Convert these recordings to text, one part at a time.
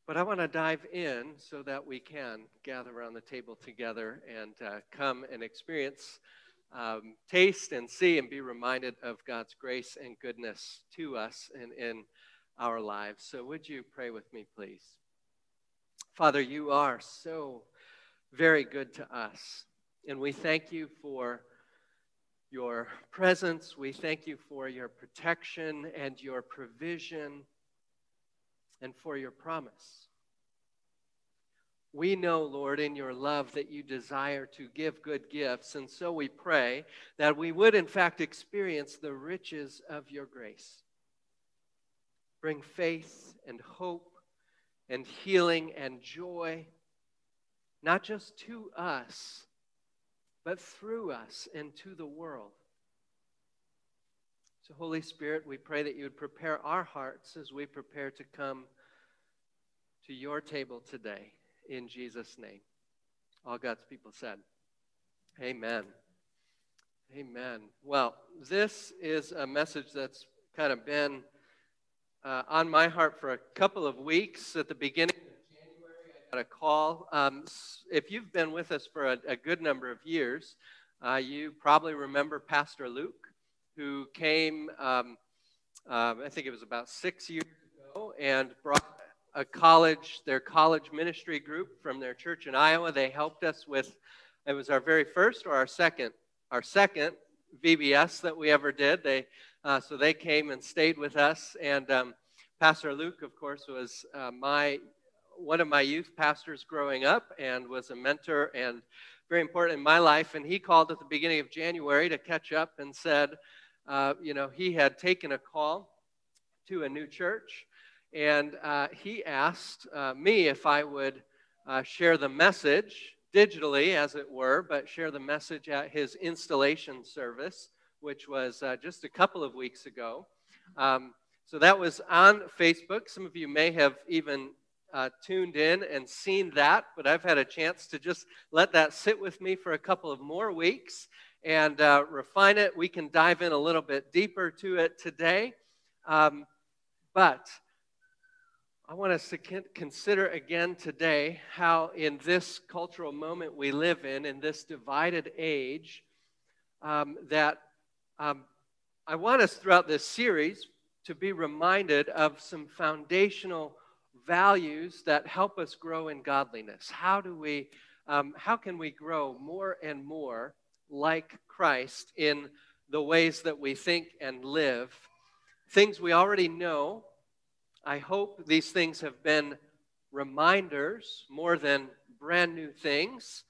But I want to dive in so that we can gather around the table together and come and experience, taste and see and be reminded of God's grace and goodness to us and in our lives. So would you pray with me, please? Father, you are so very good to us. And we thank you for your presence. We thank you for your protection and your provision and for your promise. We know, Lord, in your love that you desire to give good gifts, and so we pray that we would, in fact, experience the riches of your grace. Bring faith and hope and healing and joy, not just to us, but through us and to the world. So, Holy Spirit, we pray that you would prepare our hearts as we prepare to come to your table today. In Jesus' name. All God's people said, amen. Amen. Well, this is a message that's kind of been on my heart for a couple of weeks. At the beginning of January, I got a call. If you've been with us for a good number of years, you probably remember Pastor Luke, who came, I think it was about 6 years ago, and brought their college ministry group from their church in Iowa. They helped us with, it was our very first or our second VBS that we ever did. So they came and stayed with us. And Pastor Luke, of course, was one of my youth pastors growing up and was a mentor and very important in my life. And he called at the beginning of January to catch up and said, he had taken a call to a new church. And he asked me if I would share the message digitally, as it were, but share the message at his installation service, which was just a couple of weeks ago. So that was on Facebook. Some of you may have even tuned in and seen that, but I've had a chance to just let that sit with me for a couple of more weeks and refine it. We can dive in a little bit deeper to it today. But I want us to consider again today how in this cultural moment we live in this divided age, that I want us throughout this series to be reminded of some foundational values that help us grow in godliness. How can we grow more and more like Christ in the ways that we think and live? Things we already know. I hope these things have been reminders more than brand new things,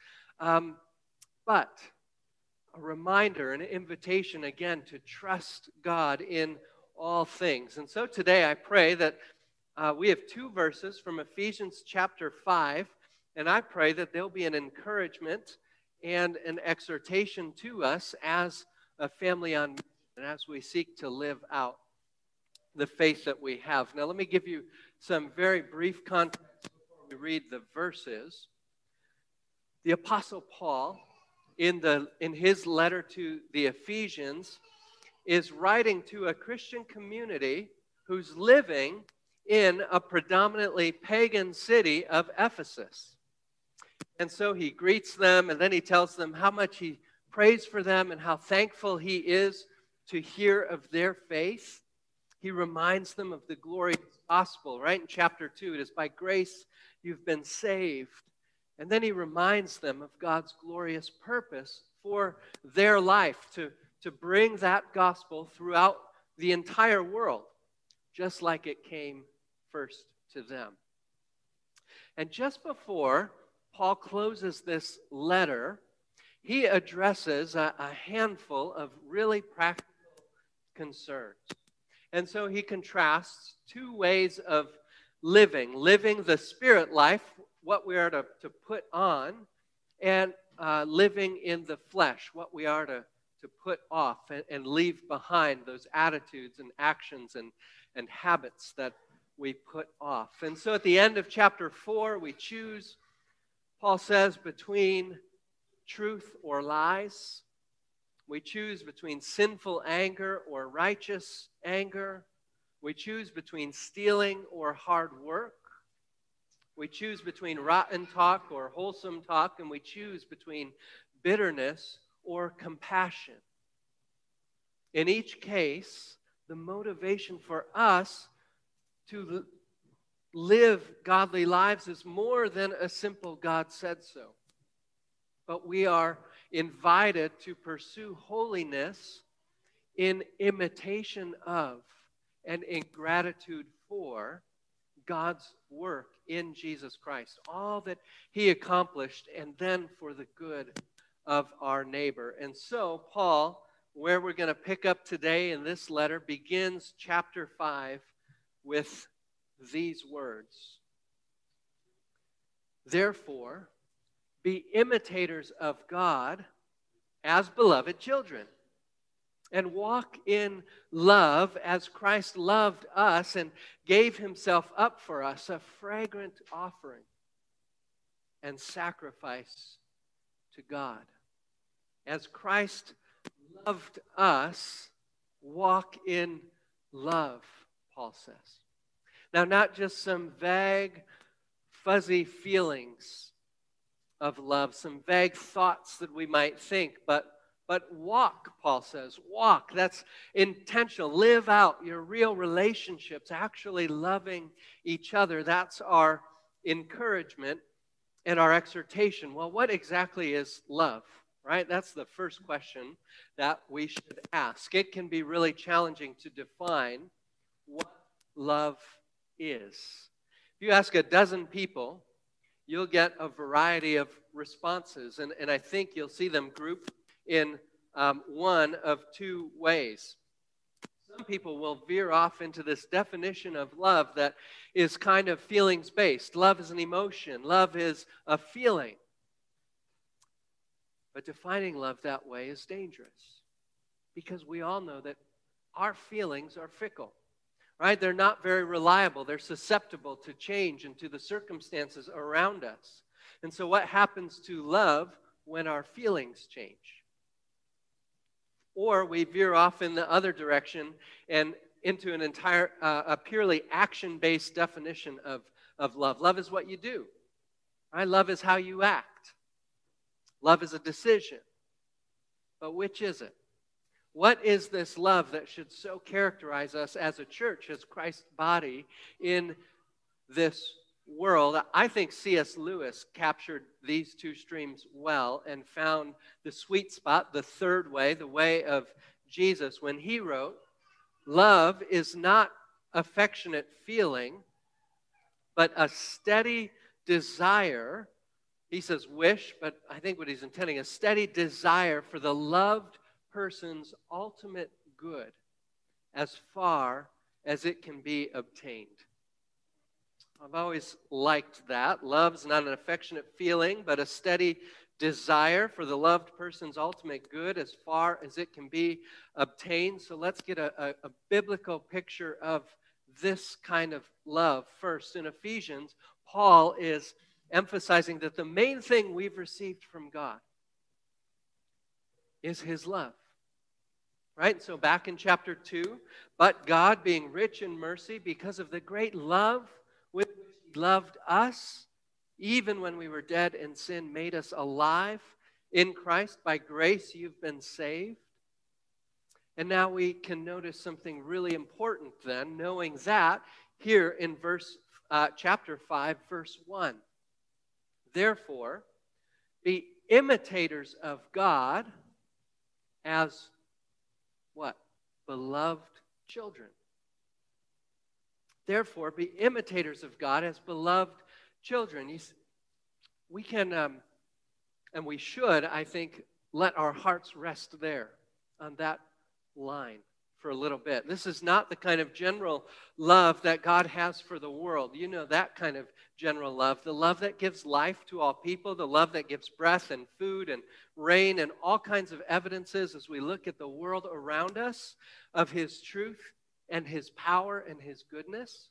but a reminder, an invitation again to trust God in all things. And so today I pray that we have two verses from Ephesians chapter 5, and I pray that there'll be an encouragement and an exhortation to us as a family on mission and as we seek to live out the faith that we have. Now, let me give you some very brief context before we read the verses. The Apostle Paul, in his letter to the Ephesians, is writing to a Christian community who's living in a predominantly pagan city of Ephesus. And so he greets them, and then he tells them how much he prays for them and how thankful he is to hear of their faith. He reminds them of the glorious gospel, right? In chapter 2, it is by grace you've been saved. And then he reminds them of God's glorious purpose for their life, to bring that gospel throughout the entire world, just like it came first to them. And just before Paul closes this letter, he addresses a handful of really practical concerns. And so he contrasts two ways of living the spirit life, what we are to put on, and living in the flesh, what we are to put off and leave behind, those attitudes and actions and habits that we put off. And so at the end of chapter 4, we choose, Paul says, between truth or lies. We choose between sinful anger or righteous anger. We choose between stealing or hard work. We choose between rotten talk or wholesome talk, and we choose between bitterness or compassion. In each case, the motivation for us to live godly lives is more than a simple "God said so." But we are invited to pursue holiness in imitation of and in gratitude for God's work in Jesus Christ, all that he accomplished, and then for the good of our neighbor. And so, Paul, where we're going to pick up today in this letter, begins chapter 5 with these words. Therefore, be imitators of God as beloved children, and walk in love as Christ loved us and gave himself up for us, a fragrant offering and sacrifice to God. As Christ loved us, walk in love, Paul says. Now, not just some vague, fuzzy feelings of love, some vague thoughts that we might think, but walk, Paul says. Walk. That's intentional. Live out your real relationships, actually loving each other. That's our encouragement and our exhortation. Well, what exactly is love? Right? That's the first question that we should ask. It can be really challenging to define what love is. If you ask a dozen people, you'll get a variety of responses, and I think you'll see them grouped in one of two ways. Some people will veer off into this definition of love that is kind of feelings-based. Love is an emotion. Love is a feeling. But defining love that way is dangerous, because we all know that our feelings are fickle, right? They're not very reliable. They're susceptible to change and to the circumstances around us. And so what happens to love when our feelings change? Or we veer off in the other direction and into an entire, a purely action-based definition of love. Love is what you do, right? Love is how you act. Love is a decision. But which is it? What is this love that should so characterize us as a church, as Christ's body in this world? I think C.S. Lewis captured these two streams well and found the sweet spot, the third way, the way of Jesus, when he wrote, "Love is not affectionate feeling, but a steady desire." He says wish, but I think what he's intending, a steady desire for the loved person's ultimate good as far as it can be obtained. I've always liked that. Love's not an affectionate feeling, but a steady desire for the loved person's ultimate good as far as it can be obtained. So let's get a biblical picture of this kind of love first. In Ephesians, Paul is emphasizing that the main thing we've received from God is his love. Right? So back in chapter 2, but God, being rich in mercy, because of the great love with which he loved us, even when we were dead in sin, made us alive in Christ. By grace you've been saved. And now we can notice something really important then, knowing that here in chapter 5, verse 1. Therefore, be imitators of God as what? Beloved children. Therefore, be imitators of God as beloved children. We can, and we should, I think, let our hearts rest there on that line for a little bit. This is not the kind of general love that God has for the world. You know that kind of general love, the love that gives life to all people, the love that gives breath and food and rain and all kinds of evidences as we look at the world around us of his truth and his power and his goodness.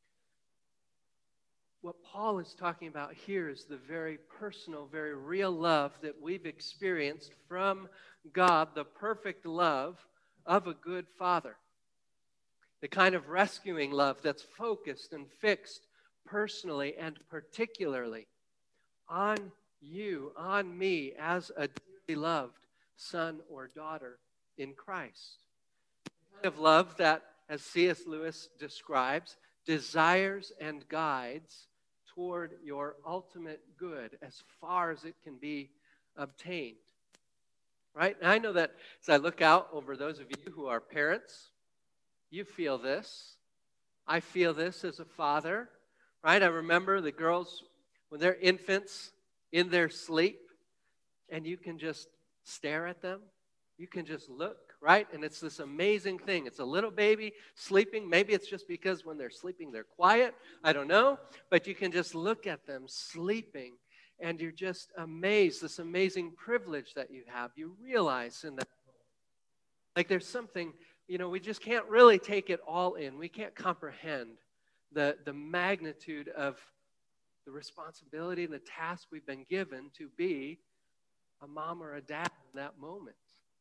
What Paul is talking about here is the very personal, very real love that we've experienced from God, the perfect love of a good father. The kind of rescuing love that's focused and fixed personally and particularly on you, on me, as a dearly loved son or daughter in Christ. The kind of love that, as C.S. Lewis describes, desires and guides toward your ultimate good as far as it can be obtained. Right? And I know that as I look out over those of you who are parents, you feel this. I feel this as a father. Right? I remember the girls, when they're infants, in their sleep, and you can just stare at them. You can just look, right? And it's this amazing thing. It's a little baby sleeping. Maybe it's just because when they're sleeping, they're quiet. I don't know. But you can just look at them sleeping, and you're just amazed, this amazing privilege that you have. You realize in that, like there's something, we just can't really take it all in. We can't comprehend the magnitude of the responsibility and the task we've been given to be a mom or a dad in that moment.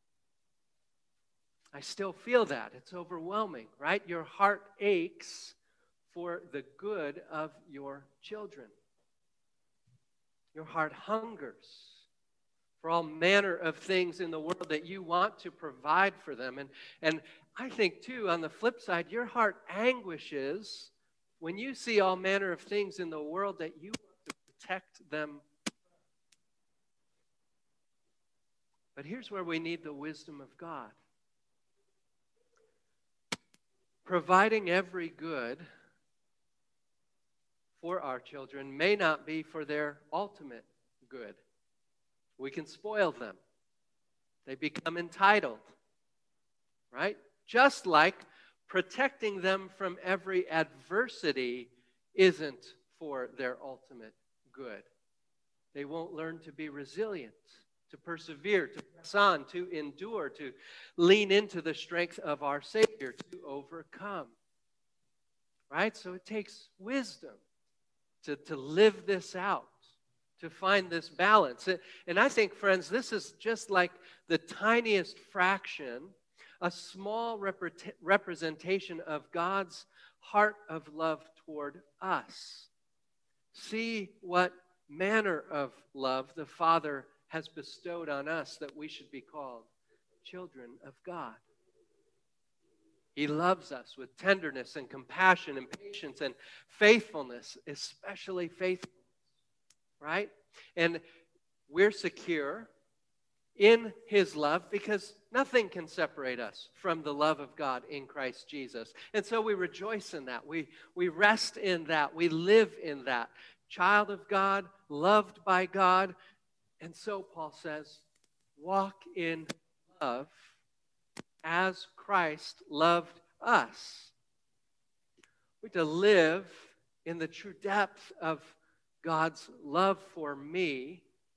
I still feel that. It's overwhelming, right? Your heart aches for the good of your children. Your heart hungers for all manner of things in the world that you want to provide for them. And I think, too, on the flip side, your heart anguishes when you see all manner of things in the world that you want to protect them. But here's where we need the wisdom of God. Providing every good for our children may not be for their ultimate good. We can spoil them. They become entitled, right? Just like protecting them from every adversity isn't for their ultimate good. They won't learn to be resilient, to persevere, to press on, to endure, to lean into the strength of our Savior, to overcome. Right? So it takes wisdom to live this out, to find this balance. And I think, friends, this is just like the tiniest fraction, a small representation of God's heart of love toward us. See what manner of love the Father has bestowed on us that we should be called children of God. He loves us with tenderness and compassion and patience and faithfulness, especially faithfulness, right? And we're secure in His love because nothing can separate us from the love of God in Christ Jesus. And so we rejoice in that. We rest in that. We live in that. Child of God, loved by God. And so Paul says, walk in love as Christ loved us. We're to live in the true depth of God's love for me.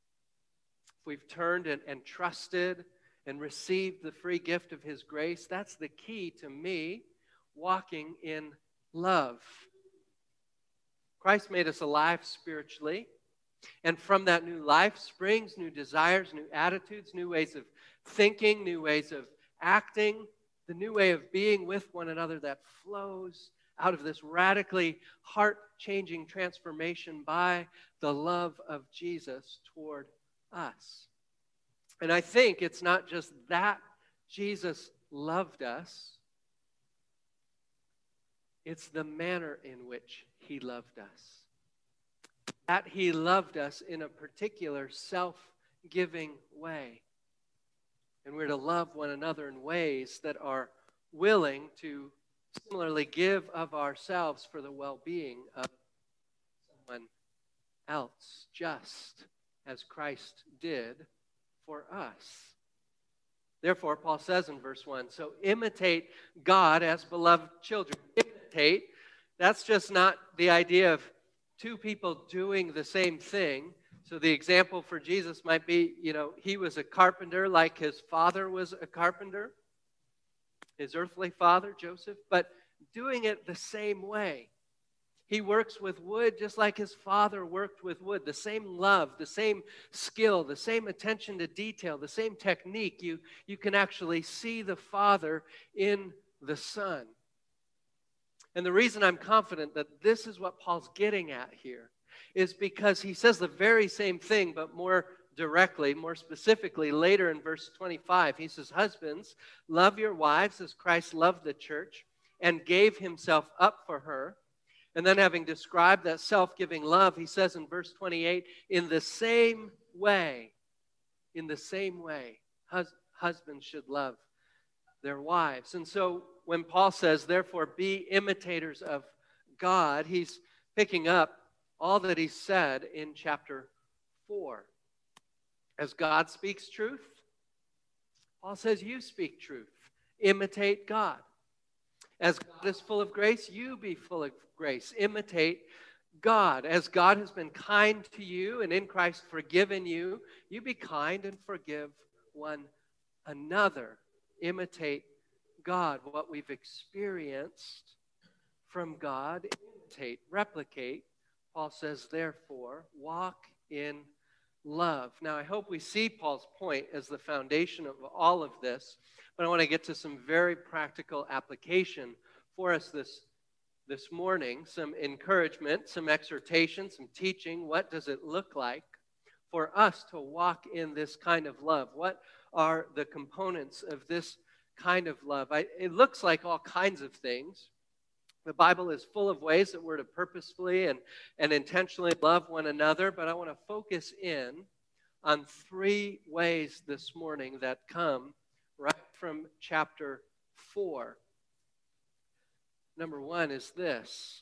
If we've turned and trusted and received the free gift of His grace, that's the key to me walking in love. Christ made us alive spiritually, and from that new life springs new desires, new attitudes, new ways of thinking, new ways of acting, the new way of being with one another that flows out of this radically heart-changing transformation by the love of Jesus toward us. And I think it's not just that Jesus loved us, it's the manner in which He loved us. That He loved us in a particular self-giving way. And we're to love one another in ways that are willing to similarly give of ourselves for the well-being of someone else, just as Christ did for us. Therefore, Paul says in verse 1, so imitate God as beloved children. Imitate, that's just not the idea of two people doing the same thing. So the example for Jesus might be, He was a carpenter like His father was a carpenter, His earthly father, Joseph, but doing it the same way. He works with wood just like His father worked with wood. The same love, the same skill, the same attention to detail, the same technique. You can actually see the Father in the Son. And the reason I'm confident that this is what Paul's getting at here is because he says the very same thing, but more directly, more specifically, later in verse 25. He says, husbands, love your wives as Christ loved the church and gave himself up for her. And then having described that self-giving love, he says in verse 28, in the same way, husbands should love their wives. And so when Paul says, therefore, be imitators of God, he's picking up all that he said in chapter 4. As God speaks truth, Paul says, you speak truth. Imitate God. As God is full of grace, you be full of grace. Imitate God. As God has been kind to you and in Christ forgiven you, you be kind and forgive one another. Imitate God. What we've experienced from God, imitate, replicate. Paul says, therefore, walk in love. Now, I hope we see Paul's point as the foundation of all of this, but I want to get to some very practical application for us this morning, some encouragement, some exhortation, some teaching. What does it look like for us to walk in this kind of love? What are the components of this kind of love? It looks like all kinds of things. The Bible is full of ways that we're to purposefully and intentionally love one another, but I want to focus in on 3 ways this morning that come right from chapter 4. Number 1 is this: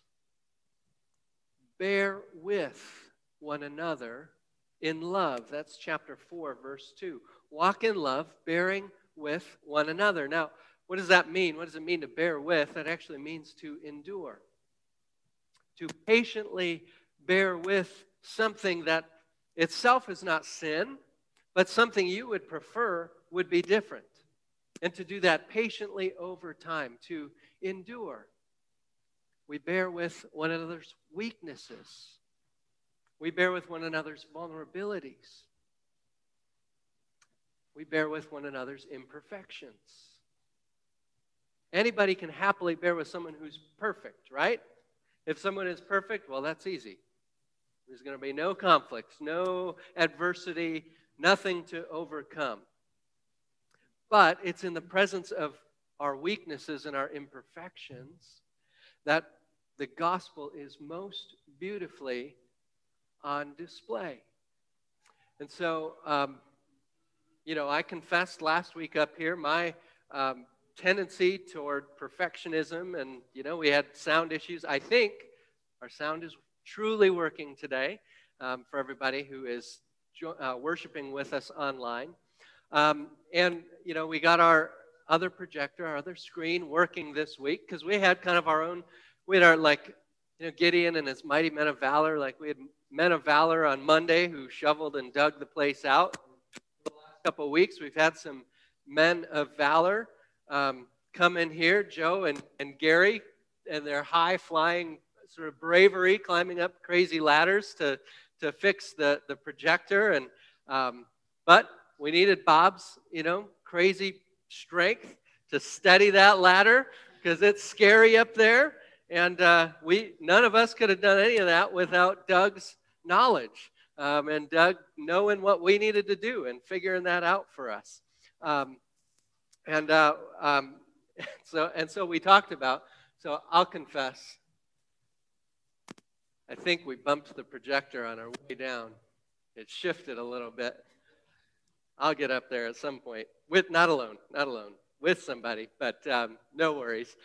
bear with one another in love. That's chapter 4, verse 2. Walk in love, bearing with one another. Now, what does that mean? What does it mean to bear with? That actually means to endure. To patiently bear with something that itself is not sin, but something you would prefer would be different. And to do that patiently over time, to endure. We bear with one another's weaknesses. We bear with one another's vulnerabilities. We bear with one another's imperfections. Anybody can happily bear with someone who's perfect, right? If someone is perfect, well, that's easy. There's going to be no conflicts, no adversity, nothing to overcome. But it's in the presence of our weaknesses and our imperfections that the gospel is most beautifully on display. And so, I confessed last week up here my tendency toward perfectionism, and we had sound issues. I think our sound is truly working today for everybody who is worshiping with us online. We got our other projector, our other screen working this week because we had kind of our own. We had our Gideon and his mighty men of valor. Like we had men of valor on Monday who shoveled and dug the place out. The last couple of weeks, we've had some men of valor come in here, Joe and Gary, and their high-flying sort of bravery, climbing up crazy ladders to fix the projector. But we needed Bob's, crazy strength to steady that ladder because it's scary up there. And none of us could have done any of that without Doug's knowledge and Doug knowing what we needed to do and figuring that out for us. So we talked about, so I'll confess, I think we bumped the projector on our way down. It shifted a little bit. I'll get up there at some point, not alone, with somebody, but no worries.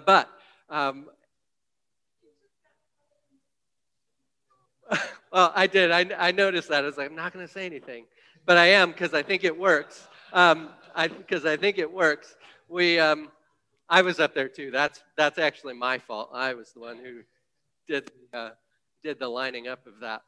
Well, I did. I noticed that. I was like, I'm not going to say anything, but I am because I think it works. Because I think it works. I was up there too. That's actually my fault. I was the one who did the lining up of that.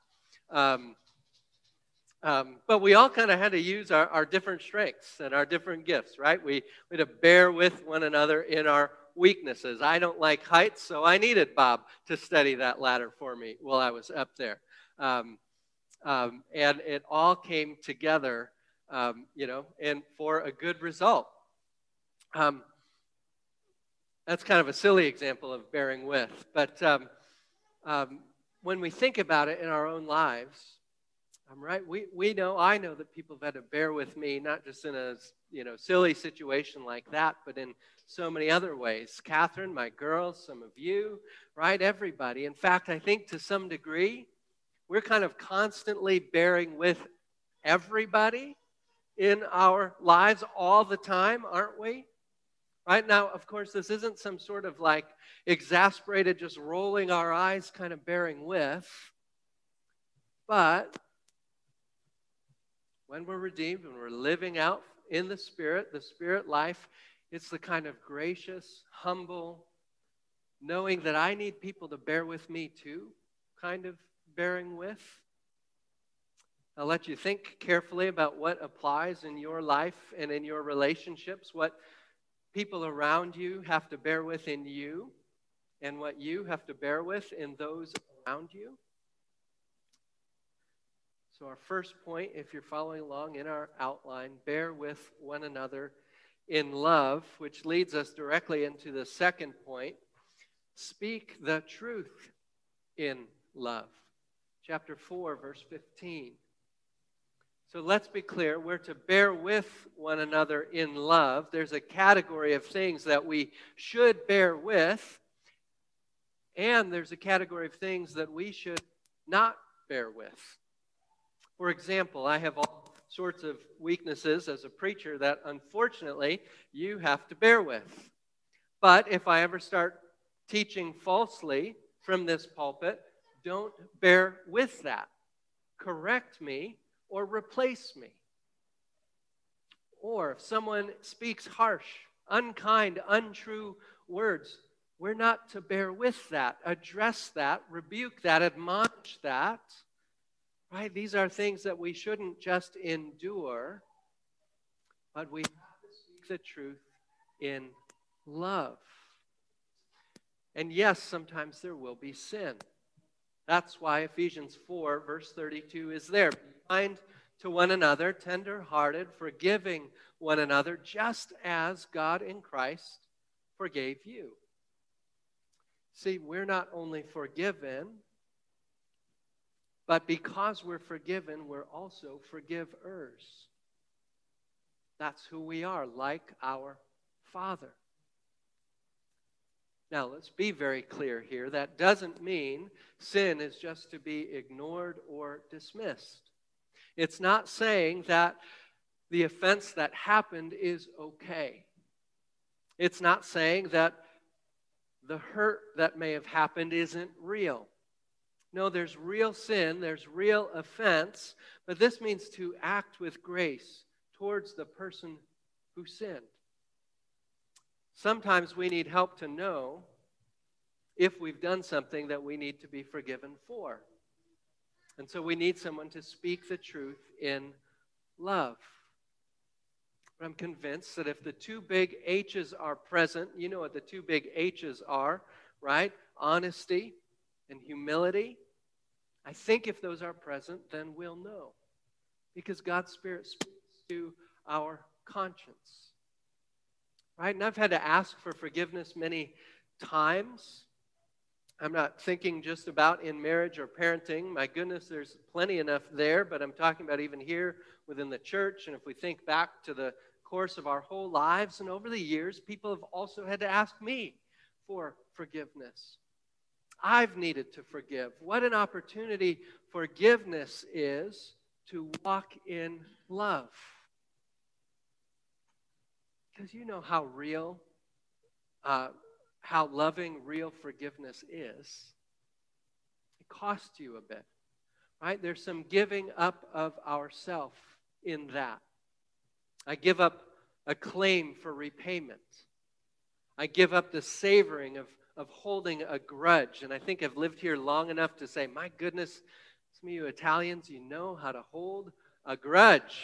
But we all kind of had to use our different strengths and our different gifts, right? We had to bear with one another in our weaknesses. I don't like heights, so I needed Bob to steady that ladder for me while I was up there. And it all came together, and for a good result. That's kind of a silly example of bearing with. But um, when we think about it in our own lives, right, I know that people have had to bear with me, not just in a silly situation like that, but in so many other ways. Catherine, my girls, some of you, right, everybody. In fact, I think to some degree, we're kind of constantly bearing with everybody in our lives all the time, aren't we? Right now, of course, this isn't some sort of like exasperated, just rolling our eyes kind of bearing with. But when we're redeemed, when we're living out in the Spirit life, it's the kind of gracious, humble, knowing that I need people to bear with me too, kind of bearing with. I'll let you think carefully about what applies in your life and in your relationships, what people around you have to bear with in you, and what you have to bear with in those around you. So our first point, if you're following along in our outline, bear with one another in love, which leads us directly into the second point, speak the truth in love. Chapter 4, verse 15. So let's be clear, we're to bear with one another in love. There's a category of things that we should bear with, and there's a category of things that we should not bear with. For example, I have all sorts of weaknesses as a preacher that unfortunately you have to bear with. But if I ever start teaching falsely from this pulpit, don't bear with that. Correct me or replace me. Or if someone speaks harsh, unkind, untrue words, we're not to bear with that, address that, rebuke that, admonish that. Right? These are things that we shouldn't just endure, but we have to speak the truth in love. And yes, sometimes there will be sin. That's why Ephesians 4, verse 32 is there. Be kind to one another, tender-hearted, forgiving one another, just as God in Christ forgave you. See, we're not only forgiven, but because we're forgiven, we're also forgivers. That's who we are, like our Father. Now, let's be very clear here. That doesn't mean sin is just to be ignored or dismissed. It's not saying that the offense that happened is okay. It's not saying that the hurt that may have happened isn't real. No, there's real sin, there's real offense, but this means to act with grace towards the person who sinned. Sometimes we need help to know if we've done something that we need to be forgiven for. And so we need someone to speak the truth in love. But I'm convinced that if the two big H's are present, you know what the two big H's are, right? Honesty and humility. I think if those are present, then we'll know. Because God's Spirit speaks to our conscience. Right? And I've had to ask for forgiveness many times. I'm not thinking just about in marriage or parenting. My goodness, there's plenty enough there, but I'm talking about even here within the church. And if we think back to the course of our whole lives and over the years, people have also had to ask me for forgiveness. I've needed to forgive. What an opportunity forgiveness is to walk in love. Because you know how real, how loving real forgiveness is. It costs you a bit, right? There's some giving up of ourself in that. I give up a claim for repayment. I give up the savoring of holding a grudge. And I think I've lived here long enough to say, my goodness, some of you Italians, you know how to hold a grudge.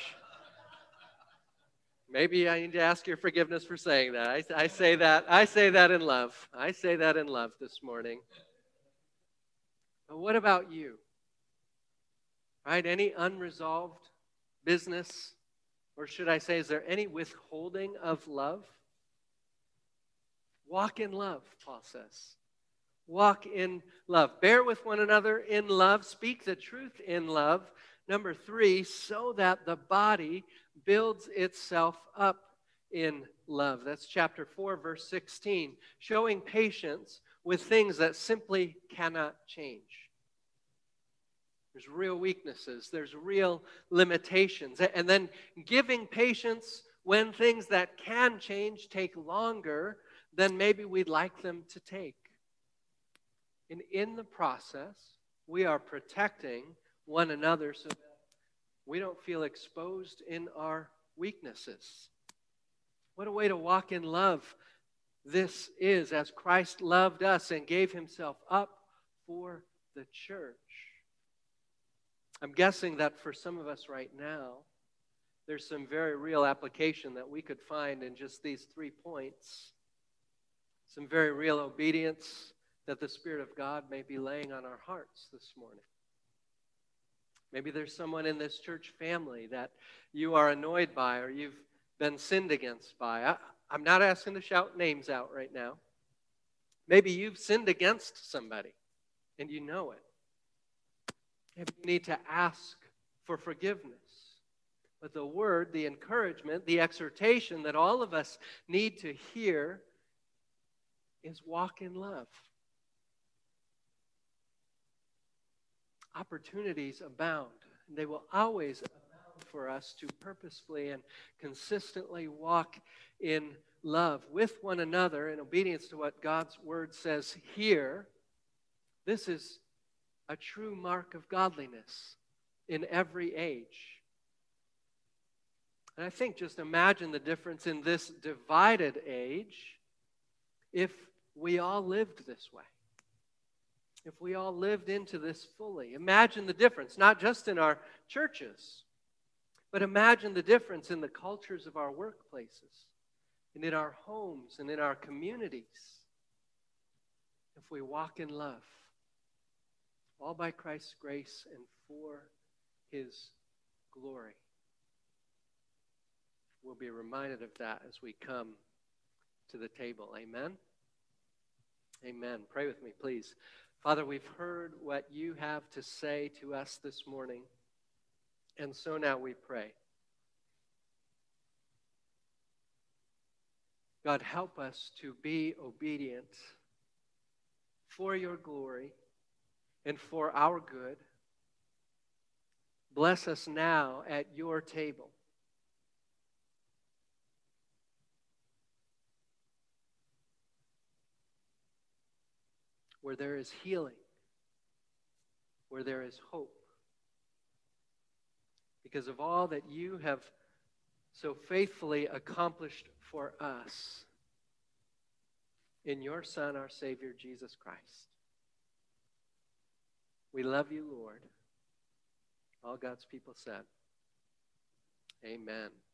Maybe I need to ask your forgiveness for saying that. I say that in love. I say that in love this morning. But what about you? Right? Any unresolved business? Or should I say, is there any withholding of love? Walk in love, Paul says. Walk in love. Bear with one another in love. Speak the truth in love. Number 3, so that the body builds itself up in love. That's chapter 4, verse 16. Showing patience with things that simply cannot change. There's real weaknesses. There's real limitations. And then giving patience when things that can change take longer than maybe we'd like them to take. And in the process, we are protecting one another so that we don't feel exposed in our weaknesses. What a way to walk in love this is, as Christ loved us and gave himself up for the church. I'm guessing that for some of us right now, there's some very real application that we could find in just these 3 points. Some very real obedience that the Spirit of God may be laying on our hearts this morning. Maybe there's someone in this church family that you are annoyed by or you've been sinned against by. I'm not asking to shout names out right now. Maybe you've sinned against somebody and you know it. Maybe you need to ask for forgiveness. But the word, the encouragement, the exhortation that all of us need to hear is walk in love. Opportunities abound. They will always abound for us to purposefully and consistently walk in love with one another in obedience to what God's word says here. This is a true mark of godliness in every age. And I think just imagine the difference in this divided age if we all lived this way. If we all lived into this fully. Imagine the difference, not just in our churches, but imagine the difference in the cultures of our workplaces and in our homes and in our communities if we walk in love, all by Christ's grace and for his glory. We'll be reminded of that as we come to the table. Amen? Amen. Pray with me, please. Father, we've heard what you have to say to us this morning, and so now we pray. God, help us to be obedient for your glory and for our good. Bless us now at your table. Where there is healing, where there is hope. Because of all that you have so faithfully accomplished for us in your Son, our Savior, Jesus Christ. We love you, Lord. All God's people said, amen.